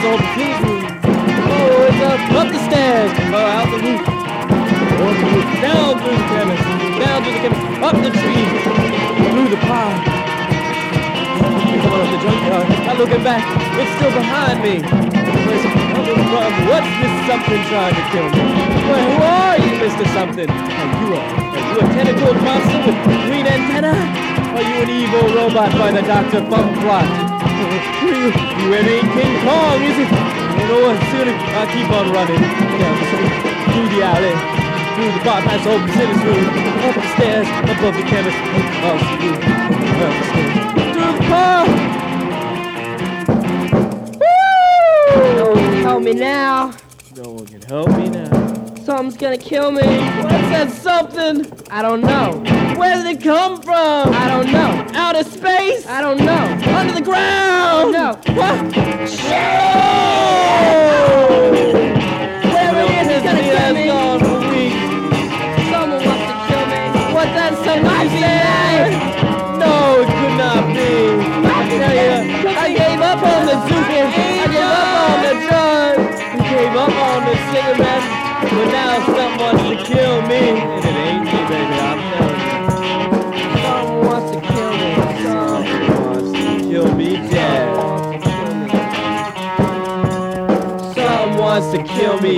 all the kids' room. Oh, it's up the stairs. Oh, out the roof. Over the roof. Down through the chemist. Down through the chemist. Up the tree. Through the pond. Coming up the junkyard. Not looking back. It's still behind me. What's this something trying to kill me? Well, who are you, Mr. Something? Are you a tentacled monster with green antenna? Are you an evil robot by the Dr. Bump plot? You ain't King Kong, is it? You know what? Soon I'll keep on running down the street, through the alley, through the bar, past old Simmons' room, up the stairs, above the chemist, up the roof, up the stairs, through the car. No one can help me now. No one can help me now. Something's gonna kill me. What's that something? I don't know. Where did it come from? I don't know. Outer space? I don't know. Under the ground? No. What? Shit! Whatever it is, it's gonna kill me. Gone for weeks. Someone wants to kill me. What's that something Might you be said? No, it could not be. I tell you, I gave up on the Zuki. I gave up on the drugs. I gave up on the cigarettes. But now someone wants to kill me. And it ain't me, baby, I'm telling you. Someone wants to kill me. Someone wants to kill me dead. Someone wants to kill me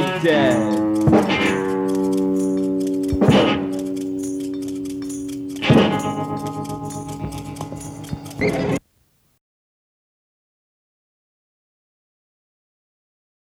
dead.